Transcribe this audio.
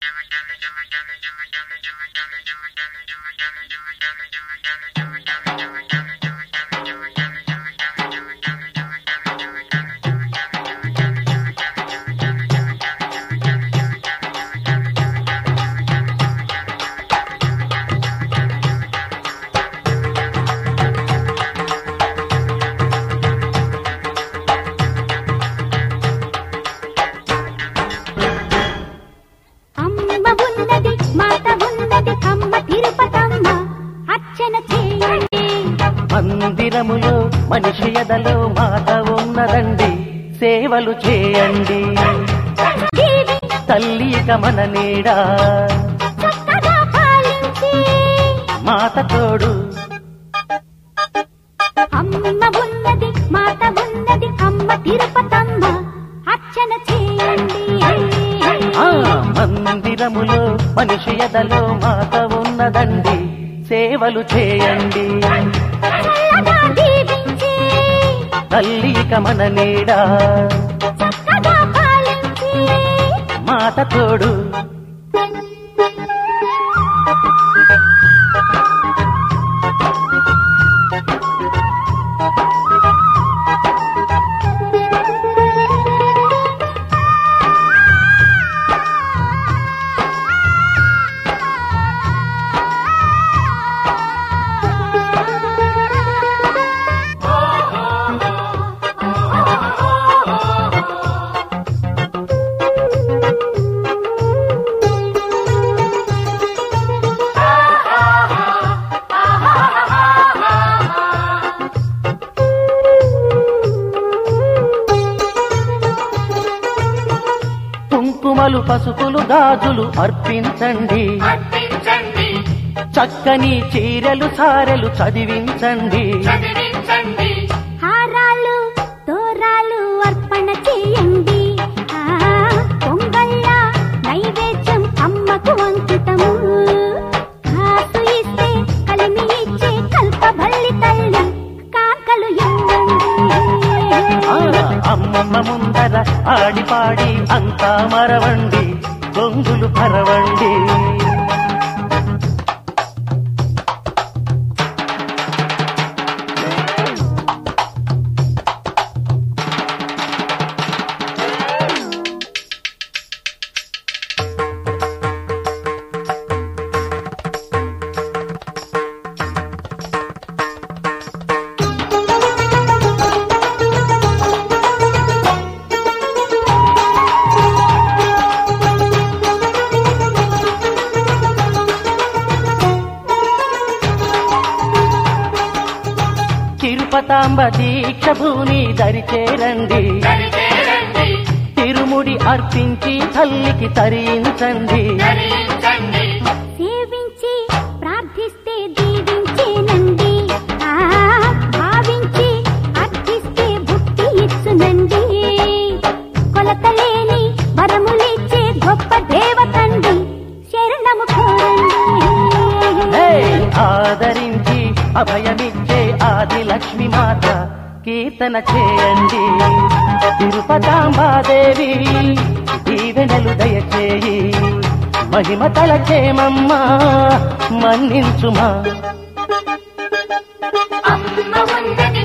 మందిరములో మనిషి ఎదలో మాత ఉన్నదండి, సేవలు చేయండి. తల్లి మన నీడ, మాత తోడు. అమ్మ ఉన్నది, మాత ఉన్నది, అమ్మ తిరుపతమ్మ అర్చన చేయండి. మందిరములో మనిషి ఎదలో మాత ఉన్నదండి, సేవలు చేయండి. తల్లి మన నీడ, మాత తోడు. కుంకుమలు పసుపులు గాజులు అర్పించండి, చక్కని చీరలు సారెలు చదివించండి. హారాలు తోరాలు అర్పణ చేయండి. పొంగళ్ళ నైవేద్యం అమ్మకు అంకితము. కాసు ఇస్తే కలిమి ఇచ్చే కల్పబల్లి తల్లి కాకలు అమ్మమ్మ ముందర ఆడిపాడి అంతా మరవండి, గొంగులు పరవండి. తిరుపతాంబ దీక్ష భూమి దరిచేరండి, తిరుముడి అర్పించి తల్లికి తరించండి. సేవించి ప్రార్థిస్తే దీవించేనండి, భావించి అర్థిస్తే భక్తి ఇచ్చునండి. కొలతలేని వరములిచ్చే గొప్ప దేవతండి, శరణము కోరండి. ఆదరించి అభయమిచ్చే ఆది లక్ష్మి మాత కీర్తన చేయండి. తిరుపతాంబాదేవి దీవెనలు దయచేయి, మహిమ తలచేమమ్మా మన్నించుమా. అమ్మ